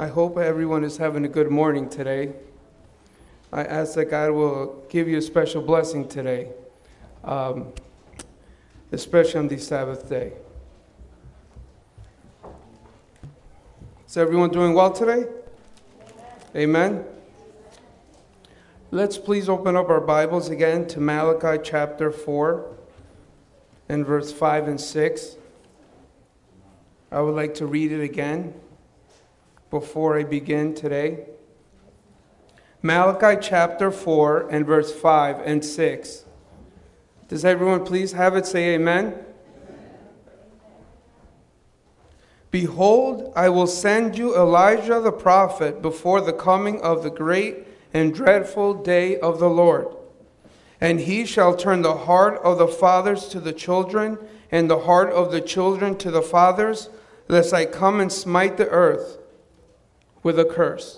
I hope everyone is having a good morning today. I ask that God will give you a special blessing today, especially on the Sabbath day. Is everyone doing well today? Amen. Let's please open up our Bibles again to Malachi chapter 4 and verse 5 and 6. I would like to read it again before I begin today. Malachi chapter 4 and verse 5 and 6. Does everyone please have it? Say amen. Behold, I will send you Elijah the prophet before the coming of the great and dreadful day of the Lord. And he shall turn the heart of the fathers to the children, and the heart of the children to the fathers, lest I come and smite the earth with a curse.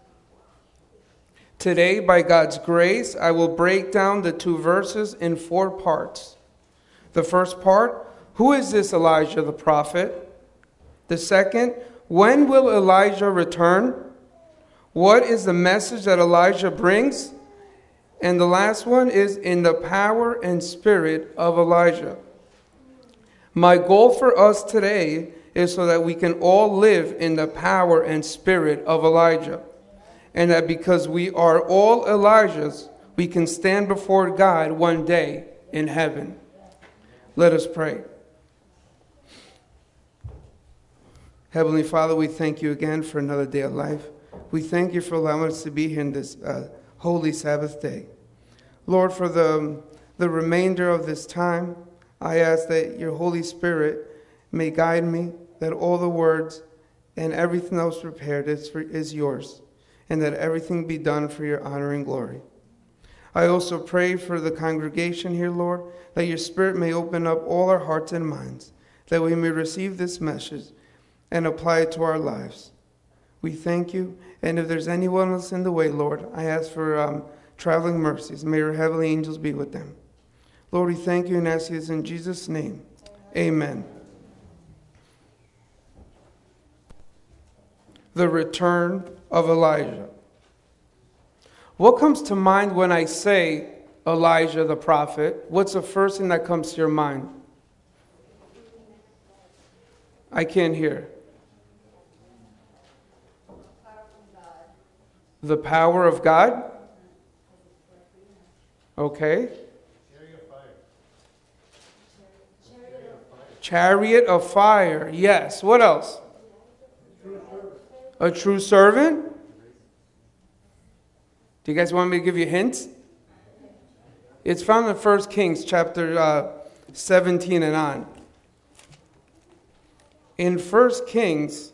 Today, by God's grace, I will break down the two verses in 4 parts. The first part, who is this Elijah the prophet? The second, when will Elijah return? What is the message that Elijah brings? And the last one is in the power and spirit of Elijah. My goal for us today is so that we can all live in the power and spirit of Elijah. And that because we are all Elijahs, we can stand before God one day in heaven. Let us pray. Heavenly Father, we thank you again for another day of life. We thank you for allowing us to be here in this holy Sabbath day. Lord, for the remainder of this time, I ask that your Holy Spirit may guide me, that all the words and everything else prepared is yours, and that everything be done for your honor and glory. I also pray for the congregation here, Lord, that your Spirit may open up all our hearts and minds, that we may receive this message and apply it to our lives. We thank you, and if there's anyone else in the way, Lord, I ask for traveling mercies. May your heavenly angels be with them. Lord, we thank you and ask this in Jesus' name. Amen. The return of Elijah. What comes to mind when I say Elijah the prophet? What's the first thing that comes to your mind? I can't hear. The power of God? Okay. Chariot of fire. Yes. What else? A true servant? Do you guys want me to give you hints? It's found in 1 Kings chapter 17 and on. In 1 Kings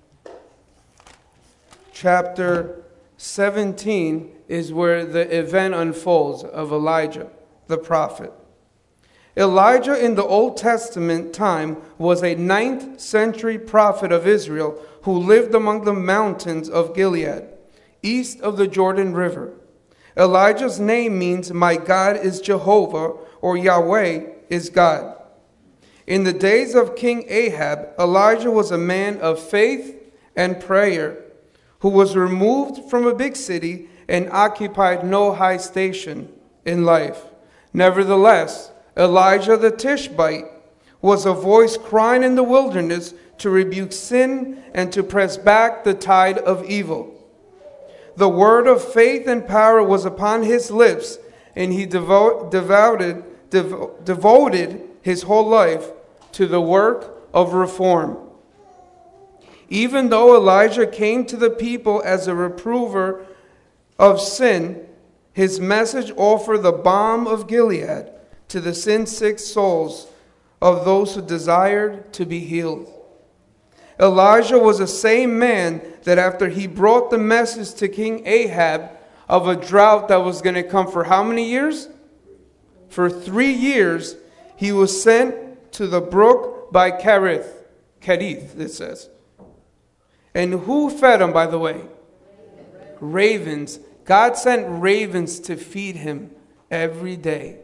chapter 17 is where the event unfolds of Elijah, the prophet. Elijah in the Old Testament time was a 9th century prophet of Israel who lived among the mountains of Gilead, east of the Jordan River. Elijah's name means my God is Jehovah, or Yahweh is God. In the days of King Ahab, Elijah was a man of faith and prayer, who was removed from a big city and occupied no high station in life. Nevertheless, Elijah the Tishbite was a voice crying in the wilderness to rebuke sin and to press back the tide of evil. The word of faith and power was upon his lips, and he devoted his whole life to the work of reform. Even though Elijah came to the people as a reprover of sin, his message offered the balm of Gilead to the sin-sick souls of those who desired to be healed. Elijah was the same man that after he brought the message to King Ahab of a drought that was going to come for how many years? For 3 years, he was sent to the brook by Kerith, it says. And who fed him, by the way? Ravens. God sent ravens to feed him every day.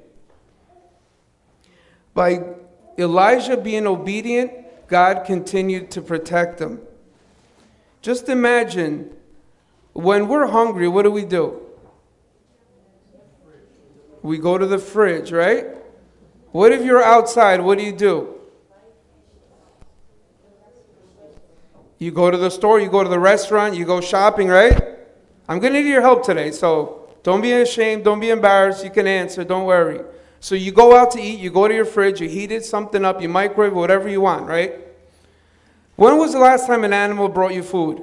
By Elijah being obedient, God continued to protect him. Just imagine, when we're hungry, what do? We go to the fridge, right? What if you're outside? What do? You go to the store, you go to the restaurant, you go shopping, right? I'm going to need your help today, so don't be ashamed, don't be embarrassed. You can answer, don't worry. So you go out to eat, you go to your fridge, you heated something up, you microwave, whatever you want, right? When was the last time an animal brought you food?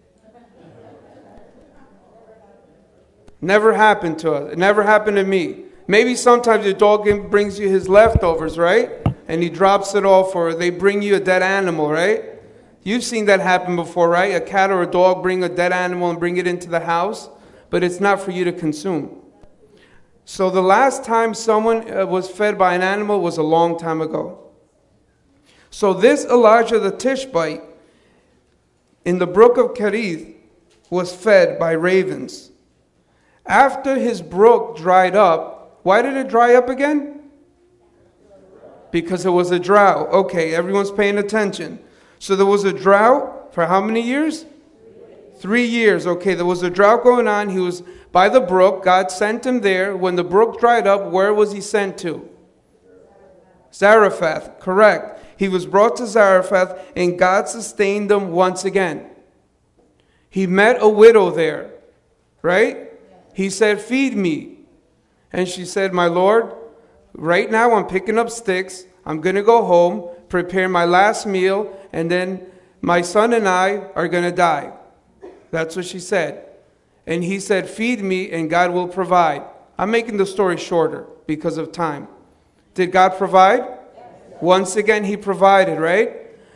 Never happened to us. It never happened to me. Maybe sometimes your dog brings you his leftovers, right? And he drops it off, or they bring you a dead animal, right? You've seen that happen before, right? A cat or a dog bring a dead animal and bring it into the house, but it's not for you to consume. So the last time someone was fed by an animal was a long time ago. So this Elijah the Tishbite in the brook of Cherith was fed by ravens. After his brook dried up, why did it dry up again? Because it was a drought. Okay, everyone's paying attention. So there was a drought for how many years? 3 years. Okay, there was a drought going on. He was by the brook. God sent him there. When the brook dried up, where was he sent to? Zarephath. Correct. He was brought to Zarephath, and God sustained him once again. He met a widow there, right? He said, feed me. And she said, my Lord, right now I'm picking up sticks. I'm going to go home, prepare my last meal, and then my son and I are going to die. That's what she said. And he said, feed me and God will provide. I'm making the story shorter because of time. Did God provide? Yes. Once again, he provided, right?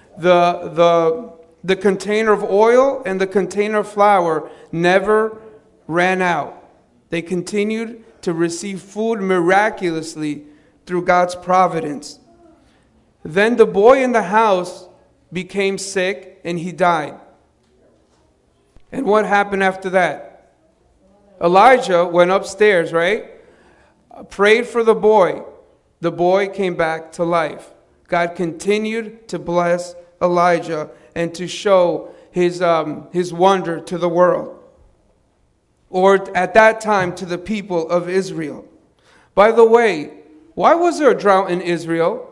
The container of oil and the container of flour never ran out. They continued to receive food miraculously through God's providence. Then the boy in the house became sick and he died. And what happened after that? Elijah went upstairs, right? Prayed for the boy. The boy came back to life. God continued to bless Elijah and to show his wonder to the world. Or at that time to the people of Israel. By the way, why was there a drought in Israel?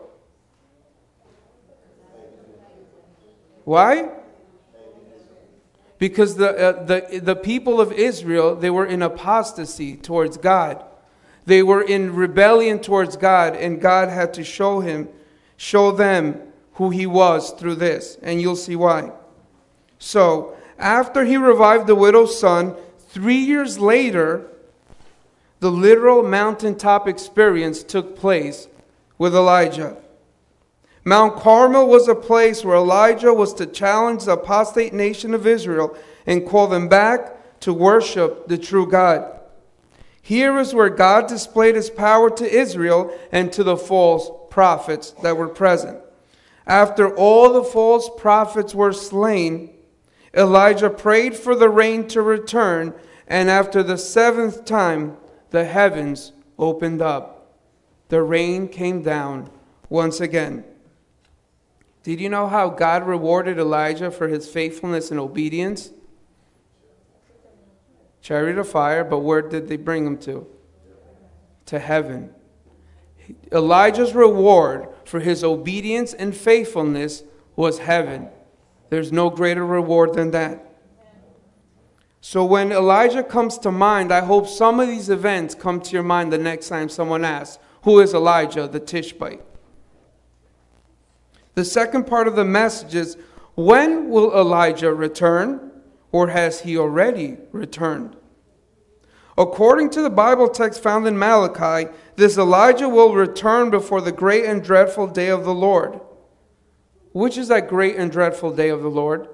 Why? Because the people of Israel, they were in apostasy towards God. They were in rebellion towards God, and God had to show them who he was through this. And you'll see why. So, after he revived the widow's son, 3 years later, the literal mountaintop experience took place with Elijah. Mount Carmel was a place where Elijah was to challenge the apostate nation of Israel and call them back to worship the true God. Here is where God displayed his power to Israel and to the false prophets that were present. After all the false prophets were slain, Elijah prayed for the rain to return, and after the 7th time, the heavens opened up. The rain came down once again. Did you know how God rewarded Elijah for his faithfulness and obedience? Chariot of fire, but where did they bring him to? To heaven. Elijah's reward for his obedience and faithfulness was heaven. There's no greater reward than that. So when Elijah comes to mind, I hope some of these events come to your mind the next time someone asks, who is Elijah the Tishbite? The second part of the message is, when will Elijah return, or has he already returned? According to the Bible text found in Malachi, this Elijah will return before the great and dreadful day of the Lord. Which is that great and dreadful day of the Lord?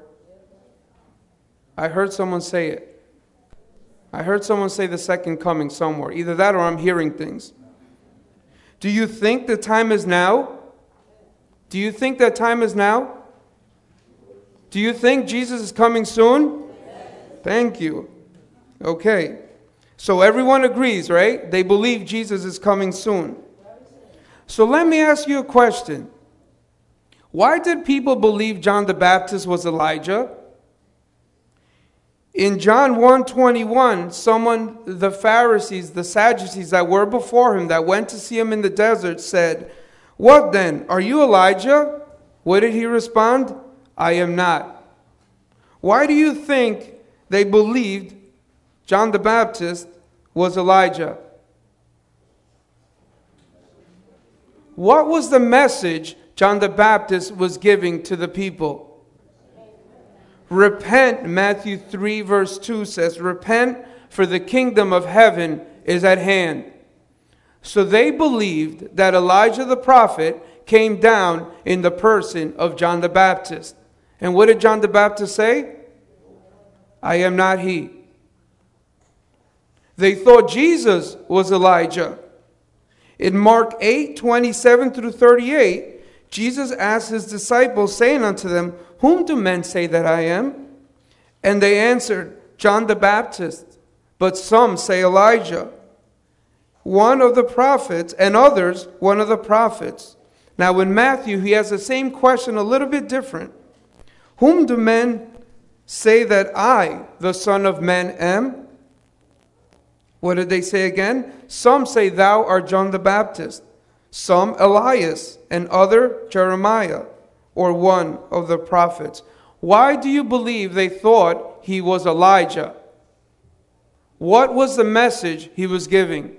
I heard someone say it. I heard someone say the second coming somewhere. Either that or I'm hearing things. Do you think the time is now? Do you think that time is now? Do you think Jesus is coming soon? Yes. Thank you. Okay. So everyone agrees, right? They believe Jesus is coming soon. So let me ask you a question. Why did people believe John the Baptist was Elijah? In John 1:21, the Pharisees, the Sadducees that were before him, that went to see him in the desert, said, "What then? Are you Elijah?" What did he respond? "I am not." Why do you think they believed John the Baptist was Elijah? What was the message John the Baptist was giving to the people? Repent. Matthew 3 verse 2 says, "Repent, for the kingdom of heaven is at hand." So they believed that Elijah the prophet came down in the person of John the Baptist. And what did John the Baptist say? "I am not he." They thought Jesus was Elijah. In Mark 8:27 through 38, Jesus asked his disciples, saying unto them, "Whom do men say that I am?" And they answered, "John the Baptist, but some say Elijah, one of the prophets, and others, one of the prophets." Now in Matthew, he has the same question a little bit different. "Whom do men say that I, the Son of Man, am?" What did they say again? "Some say thou art John the Baptist, some Elias, and other Jeremiah, or one of the prophets." Why do you believe they thought he was Elijah? What was the message he was giving?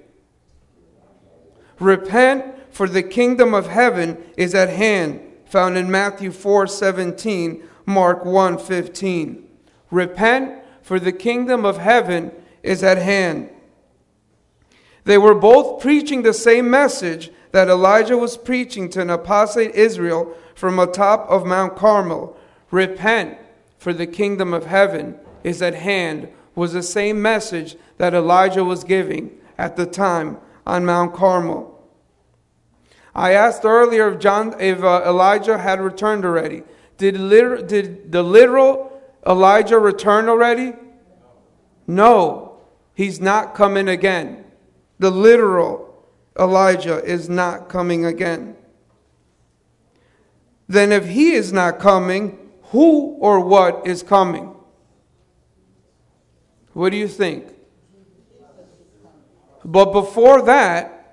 Repent, for the kingdom of heaven is at hand, found in Matthew 4:17, Mark 1:15. Repent, for the kingdom of heaven is at hand. They were both preaching the same message that Elijah was preaching to an apostate Israel from atop of Mount Carmel. Repent, for the kingdom of heaven is at hand, was the same message that Elijah was giving at the time on Mount Carmel. I asked earlier if Elijah had returned already. Did the literal Elijah return already? No, he's not coming again. The literal Elijah is not coming again. Then if he is not coming, who or what is coming? What do you think? But before that,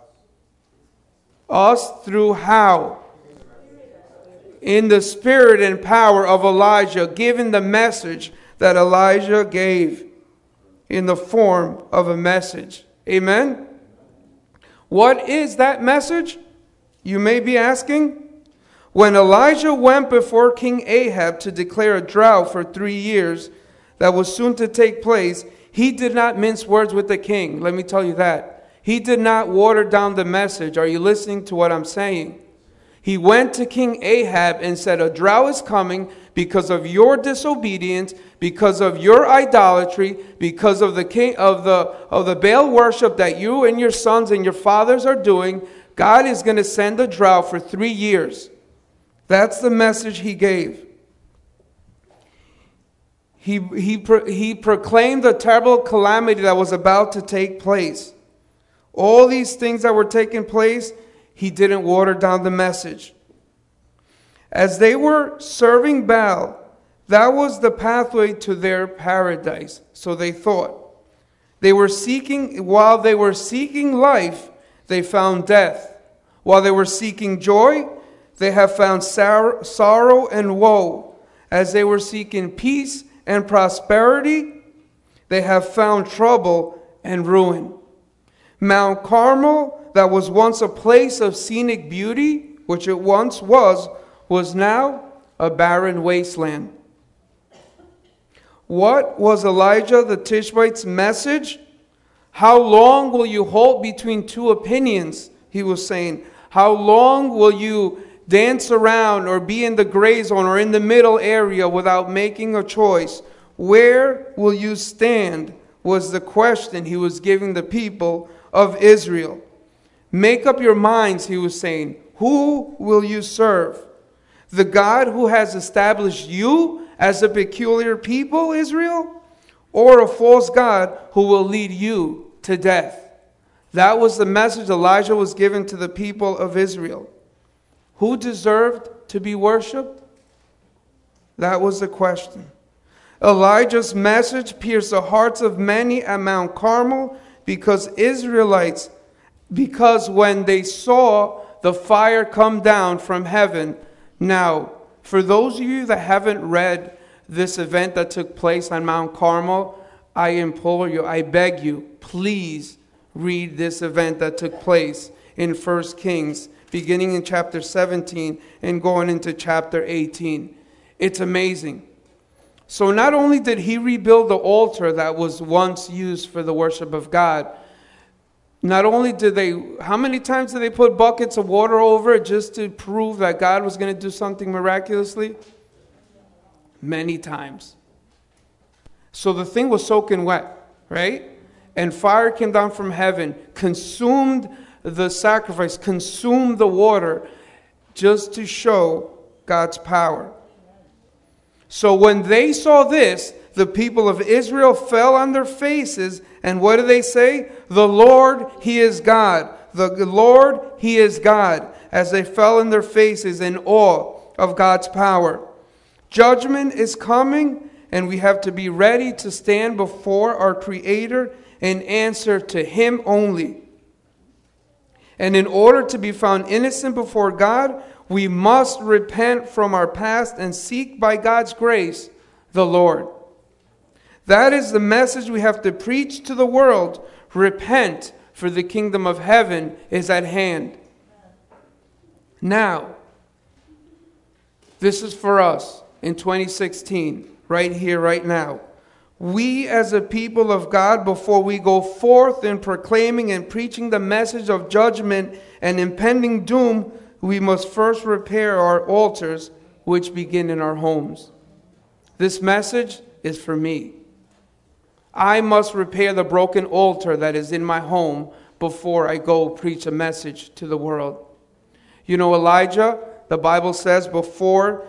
us through how? In the spirit and power of Elijah, given the message that Elijah gave in the form of a message. Amen? What is that message? You may be asking. When Elijah went before King Ahab to declare a drought for 3 years that was soon to take place, he did not mince words with the king. Let me tell you that. He did not water down the message. Are you listening to what I'm saying? He went to King Ahab and said, "A drought is coming because of your disobedience, because of your idolatry, because of the Baal worship that you and your sons and your fathers are doing. God is going to send a drought for 3 years." That's the message he gave. He proclaimed the terrible calamity that was about to take place. All these things that were taking place, he didn't water down the message. As they were serving Baal, that was the pathway to their paradise. So they thought. While they were seeking life, they found death. While they were seeking joy, they have found sorrow and woe. As they were seeking peace and prosperity, they have found trouble and ruin. Mount Carmel, that was once a place of scenic beauty, which it once was now a barren wasteland. What was Elijah the Tishbite's message? How long will you hold between two opinions? He was saying. How long will you dance around or be in the gray zone or in the middle area without making a choice? Where will you stand? Was the question he was giving the people of Israel. Make up your minds, he was saying. Who will you serve? The God who has established you as a peculiar people, Israel? Or a false God who will lead you to death? That was the message Elijah was giving to the people of Israel. Who deserved to be worshipped? That was the question. Elijah's message pierced the hearts of many at Mount Carmel because when they saw the fire come down from heaven. Now, for those of you that haven't read this event that took place on Mount Carmel, I implore you, I beg you, please read this event that took place in 1 Kings, beginning in chapter 17 and going into chapter 18. It's amazing. So not only did he rebuild the altar that was once used for the worship of God, not only did how many times did they put buckets of water over it just to prove that God was going to do something miraculously? Many times. So the thing was soaking wet, right? And fire came down from heaven, consumed the sacrifice, consumed the water, just to show God's power. So when they saw this, the people of Israel fell on their faces, and what do they say? The Lord, He is God. The Lord, He is God. As they fell on their faces in awe of God's power. Judgment is coming, and we have to be ready to stand before our Creator and answer to Him only. And in order to be found innocent before God, we must repent from our past and seek by God's grace the Lord. That is the message we have to preach to the world. Repent, for the kingdom of heaven is at hand. Now, this is for us in 2016, right here, right now. We as a people of God, before we go forth in proclaiming and preaching the message of judgment and impending doom, we must first repair our altars, which begin in our homes. This message is for me. I must repair the broken altar that is in my home before I go preach a message to the world. You know, Elijah, the Bible says before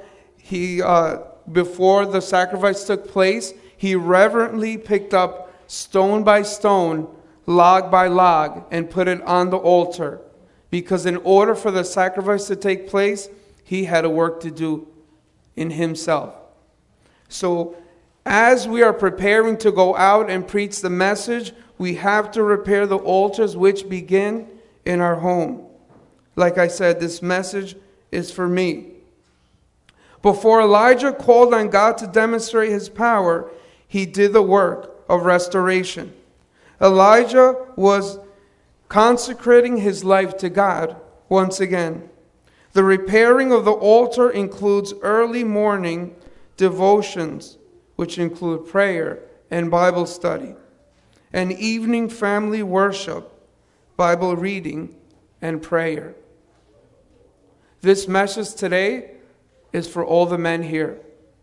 the sacrifice took place, he reverently picked up stone by stone, log by log, and put it on the altar. Because in order for the sacrifice to take place, he had a work to do in himself. So, as we are preparing to go out and preach the message, we have to repair the altars which begin in our home. Like I said, this message is for me. Before Elijah called on God to demonstrate His power, he did the work of restoration. Elijah was consecrating his life to God once again. The repairing of the altar includes early morning devotions, which include prayer and Bible study, and evening family worship, Bible reading, and prayer. This message today is for all the men here.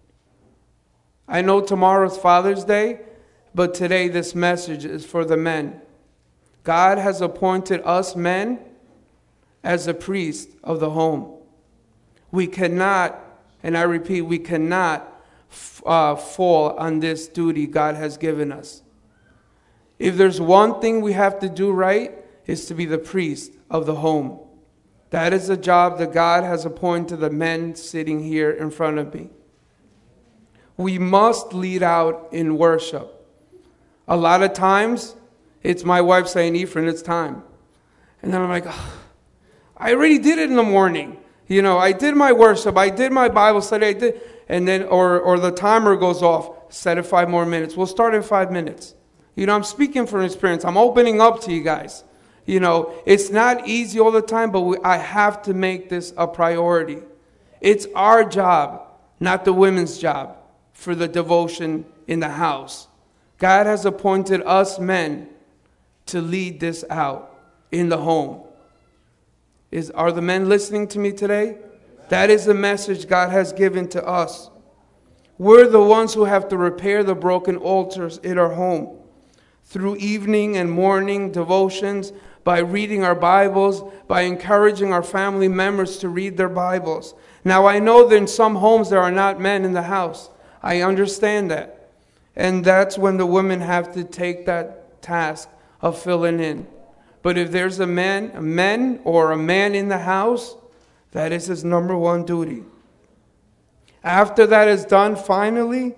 I know tomorrow's Father's Day, but today this message is for the men. God has appointed us men as a priest of the home. We cannot, and I repeat, we cannot fall on this duty God has given us. If there's one thing we have to do right, is to be the priest of the home. That is a job that God has appointed the men sitting here in front of me. We must lead out in worship. A lot of times, it's my wife saying, Ephraim, it's time. And then I'm like, I already did it in the morning. You know, I did my worship, I did my Bible study, and then, or the timer goes off, set it 5 more minutes. We'll start in 5 minutes. You know, I'm speaking from experience. I'm opening up to you guys. You know, it's not easy all the time, but I have to make this a priority. It's our job, not the women's job, for the devotion in the house. God has appointed us men to lead this out in the home. Are the men listening to me today? That is the message God has given to us. We're the ones who have to repair the broken altars in our home through evening and morning devotions, by reading our Bibles, by encouraging our family members to read their Bibles. Now, I know that in some homes there are not men in the house. I understand that. And that's when the women have to take that task of filling in. But if there's a man in the house, that is his number one duty. After that is done, finally,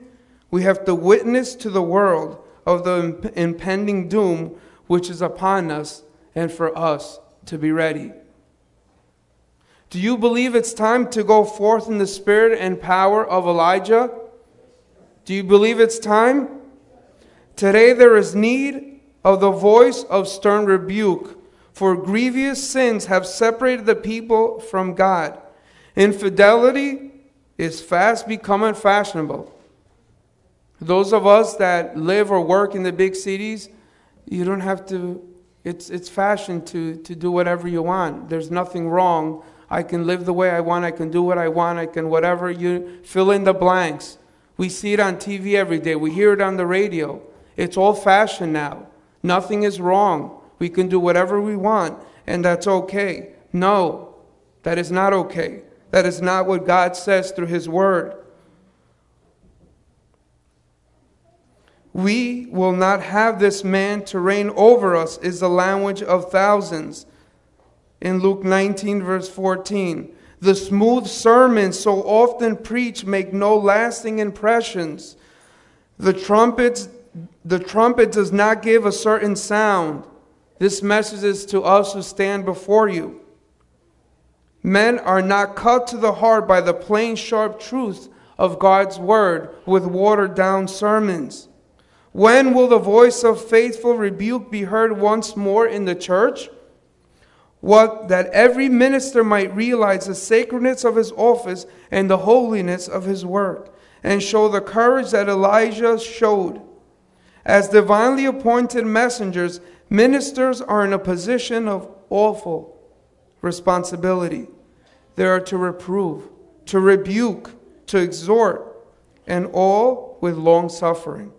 We have to witness to the world of the impending doom which is upon us, and for us to be ready. Do you believe it's time to go forth in the spirit and power of Elijah? Do you believe it's time? Today there is need of the voice of stern rebuke, for grievous sins have separated the people from God. Infidelity is fast becoming fashionable. Those of us that live or work in the big cities, you don't have to, it's fashion to do whatever you want. There's nothing wrong. I can live the way I want. I can do what I want. I can whatever. You fill in the blanks. We see it on TV every day. We hear it on the radio. It's all fashion now. Nothing is wrong. We can do whatever we want, and that's okay. No, that is not okay. That is not what God says through His Word. We will not have this man to reign over us, is the language of thousands. In Luke 19, verse 14, the smooth sermons so often preached make no lasting impressions. The trumpet does not give a certain sound. This message is to us who stand before you. Men are not cut to the heart by the plain, sharp truth of God's word with watered-down sermons. When will the voice of faithful rebuke be heard once more in the church? What that every minister might realize the sacredness of his office and the holiness of his work, and show the courage that Elijah showed. As divinely appointed messengers, ministers are in a position of awful responsibility. They are to reprove, to rebuke, to exhort, and all with long suffering.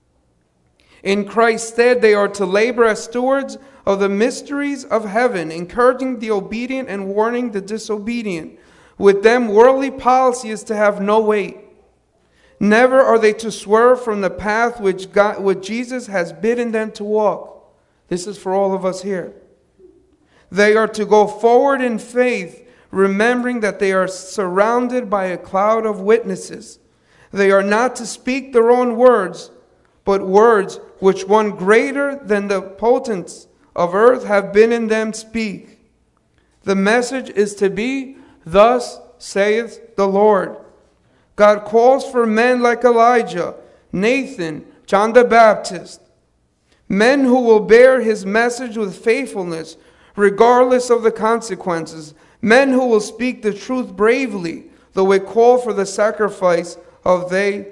In Christ's stead, they are to labor as stewards of the mysteries of heaven, encouraging the obedient and warning the disobedient. With them, worldly policy is to have no weight. Never are they to swerve from the path which Jesus has bidden them to walk. This is for all of us here. They are to go forward in faith, remembering that they are surrounded by a cloud of witnesses. They are not to speak their own words, but words which one greater than the potentates of earth have been in them speak. The message is to be, thus saith the Lord. God calls for men like Elijah, Nathan, John the Baptist, men who will bear His message with faithfulness, regardless of the consequences, men who will speak the truth bravely, though it call for the sacrifice of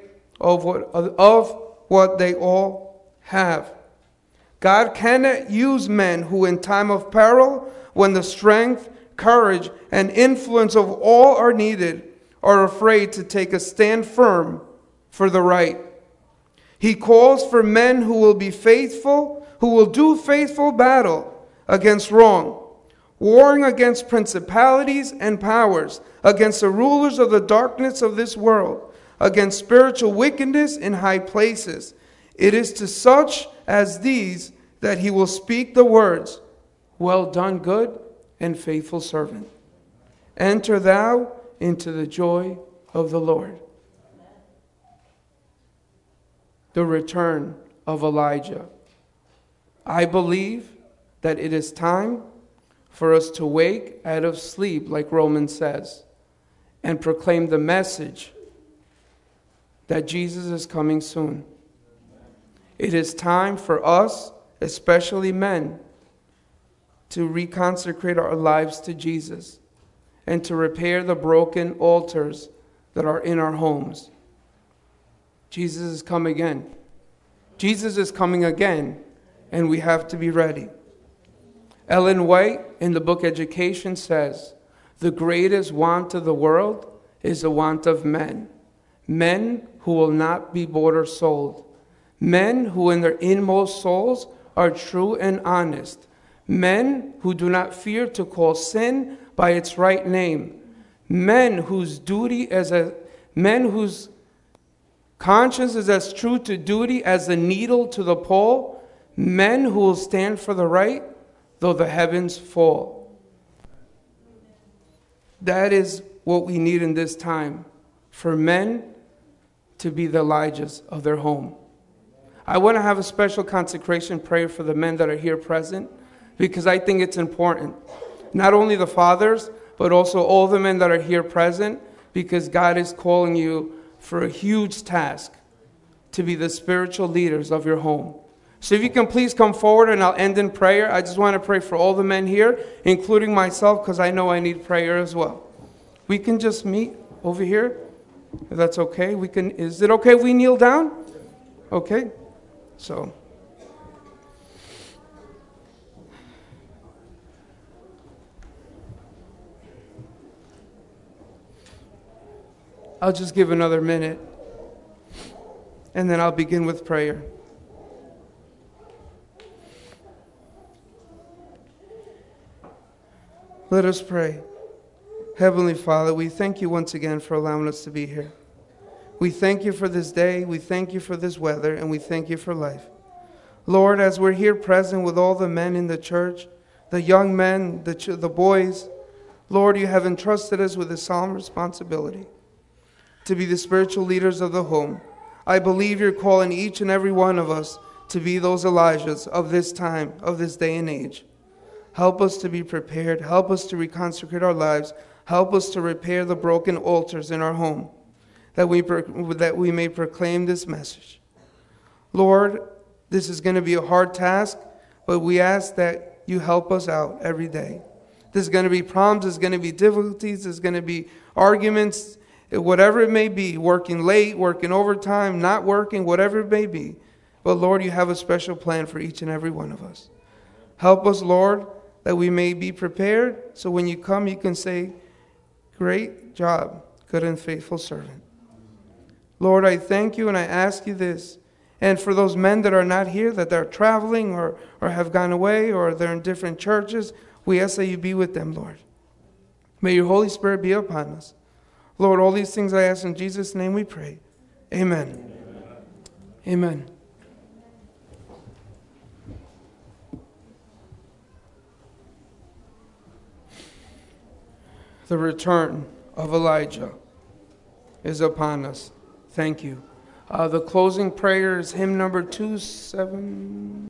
what they all have. God cannot use men who in time of peril, when the strength, courage, and influence of all are needed, are afraid to take a stand firm for the right. He calls for men who will be faithful, who will do faithful battle against wrong, warring against principalities and powers, against the rulers of the darkness of this world, against spiritual wickedness in high places. It is to such as these that He will speak the words, well done, good and faithful servant. Enter thou into the joy of the Lord. The return of Elijah. I believe that it is time for us to wake out of sleep, like Romans says, and proclaim the message that Jesus is coming soon. It is time for us, especially men, to reconsecrate our lives to Jesus and to repair the broken altars that are in our homes. Jesus is coming again. Jesus is coming again, and we have to be ready. Ellen White, in the book Education, says, the greatest want of the world is the want of men. Men who will not be bought or sold. Men who in their inmost souls are true and honest. Men who do not fear to call sin by its right name. Men whose conscience is as true to duty as the needle to the pole. Men who will stand for the right, though the heavens fall. That is what we need in this time. For men to be the Elijahs of their home. I want to have a special consecration prayer for the men that are here present, because I think it's important. Not only the fathers, but also all the men that are here present, because God is calling you for a huge task to be the spiritual leaders of your home. So if you can please come forward, and I'll end in prayer. I just want to pray for all the men here, including myself, because I know I need prayer as well. We can just meet over here, if that's okay. Is it okay if we kneel down? Okay. So I'll just give another minute, and then I'll begin with prayer. Let us pray. Heavenly Father, we thank you once again for allowing us to be here. We thank you for this day, we thank you for this weather, and we thank you for life. Lord, as we're here present with all the men in the church, the young men, the boys, Lord, you have entrusted us with a solemn responsibility to be the spiritual leaders of the home. I believe you're calling each and every one of us to be those Elijahs of this time, of this day and age. Help us to be prepared. Help us to reconsecrate our lives. Help us to repair the broken altars in our home, that we may proclaim this message. Lord, this is going to be a hard task, but we ask that you help us out every day. There's going to be problems, there's going to be difficulties, there's going to be arguments, whatever it may be, working late, working overtime, not working, whatever it may be. But Lord, you have a special plan for each and every one of us. Help us, Lord, that we may be prepared, so when you come, you can say, great job, good and faithful servant. Lord, I thank you and I ask you this. And for those men that are not here, that they're traveling or have gone away or they're in different churches, we ask that you be with them, Lord. May your Holy Spirit be upon us. Lord, all these things I ask in Jesus' name we pray. Amen. Amen. The return of Elijah is upon us. Thank you. The closing prayer is hymn number 270.